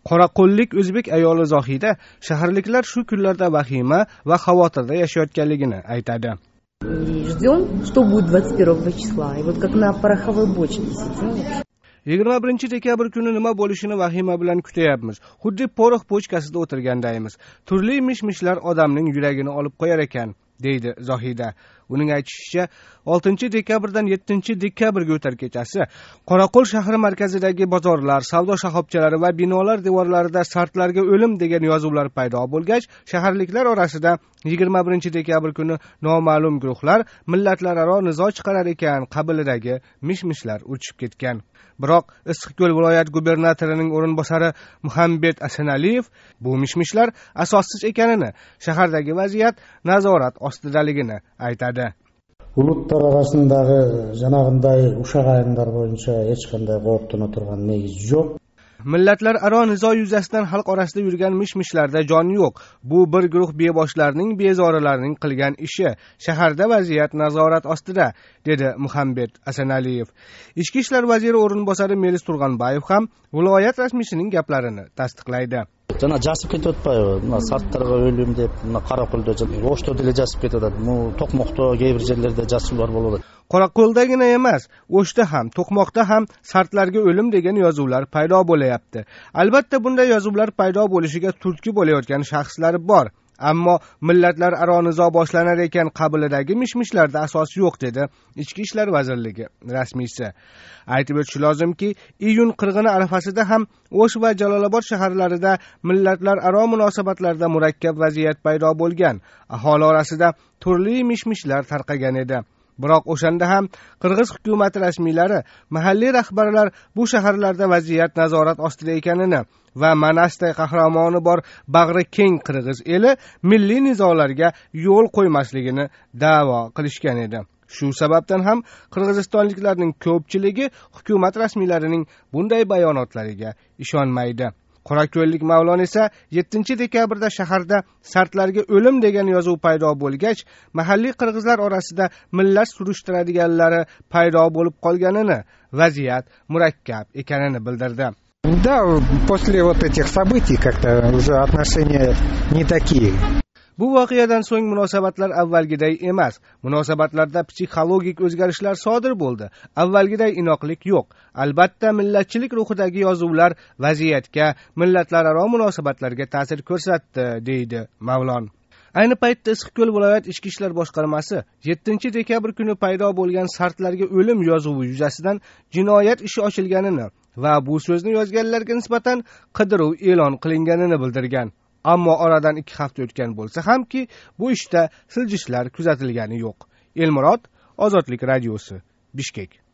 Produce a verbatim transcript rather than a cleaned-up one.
Qoraqo'llik o'zbek ayoli Zohida shaharliklar shu kunlarda vahima va xavotirda yashayotganligini aytadi. Ждем, что будет двадцать первого числа. И вот как на пороховой бочке сидим. yigirma birinchi dekabr kuni nima bo'lishini vahima bilan kutyapmiz. Xuddi porox bochkasida o'tirgandaymiz. Turli mish-mishlar odamning yuragini olib qo'yar ekan, deydi Zohida. Uning aytishicha, oltinchi dekabrdan yettinchi dekabrga o'tar kechasi Qoraqo'l shahri markazidagi bozorlar, savdo shoxobchalari va binolar devorlarida sartlarga o'lim degan yozuvlar paydo bo'lgach, shaharliklar orasida yigirma birinchi dekabr kuni noma'lum guruhlar millatlararo nizo chiqarar ekan qabilidagi mish-mishlar o'chib ketgan. Biroq Issiqko'l viloyat gubernatorining o'rinbosari Muhammad Asanaliyev bu mish-mishlar asossiz ekanini, shahardagi vaziyat nazorat ostidaligini aytadi. Улуттар арасындагы жанагындай ушак айымдар боюнча эч кандай кооптоно турган негиз жок. Millatlararo nizo yuzasidan xalq orasida yurgan mish-mishlarda jon yo'q. Bu bir guruh beboshlarning, bezorilarning qilgan ishi. Shaharda vaziyat nazorat ostida, dedi Muhammad Asanaliyev. Ichki ishlar vaziri o'rinbosari Melis Turg'anbayev ham viloyat rasmiysining gaplarini tasdiqlaydi. Жана жасып кетип атпайбы? Мына сарттарга өлүм деп, мына Каракөлдө, Оштодо эле жасып кетип атат. Бул Токмокто кээ бир жерлерде жасуулар болуп атат. Qoraqo'ldagina emas, O'shda ham, To'qmoqda ham sartlarga o'lim degan yozuvlar paydo bo'layapti. Albatta bunday yozuvlar paydo bo'lishiga turtki bo'layotgan shaxslar bor. Ammo millatlararo nizo boshlanar ekan qabilidagi mish-mishlarda asos yo'q, dedi Ichki ishlar vazirligi rasmiysi. Aytib o'tish lozimki, iyun qirg'ini arafasida ham O'sh va Jalolobod shaharlarida millatlararo munosabatlarda murakkab vaziyat paydo bo'lgan. Aholi orasida turli mish-mishlar tarqagan edi. Biroq o'shanda ham Qirg'iz hukumati rasmiylari, mahalliy rahbarlar bu shaharlarda vaziyat nazorat ostida ekanini va Manastay qahramoni bor bag'ri keng Qirg'iz eli milliy nizolarga yo'l qo'ymasligini da'vo qilishgan edi. Shu sababdan ham qirg'izistonliklarning ko'pchiligi hukumat rasmiylarining bunday bayonotlariga ishonmaydi. Qorako'llik Mavlon esa yettinchi dekabrda shaharda sartlarga o'lim degan yozuv paydo bo'lgach, mahalliy qirg'izlar orasida millat surishtiradiganlari paydo bo'lib qolganini, vaziyat murakkab ekanini bildirdi. Да, после вот этих событий как-то уже отношения не такие. Bu voqeadan so'ng munosabatlar avvalgiday emas. Munosabatlarda psixologik o'zgarishlar sodir bo'ldi. Avvalgiday inoqlik yo'q. Albatta millatchilik ruhidagi yozuvlar vaziyatga, millatlararo munosabatlarga ta'sir ko'rsatdi, deydi Mavlon. Ayni paytda Issiqko'l viloyat ichki ishlar boshqarmasi yettinchi dekabr kuni paydo bo'lgan sartlarga o'lim yozuvi yuzasidan jinoyat ishi ochilganini va bu so'zni yozganlarga nisbatan qidiruv e'lon qilinganini bildirgan. Ammo oradan ikki hafta o'tgan bo'lsa hamki, bu ishda siljishlar kuzatilgani yo'q. Elmurod, Ozodlik radiosi, Bishkek.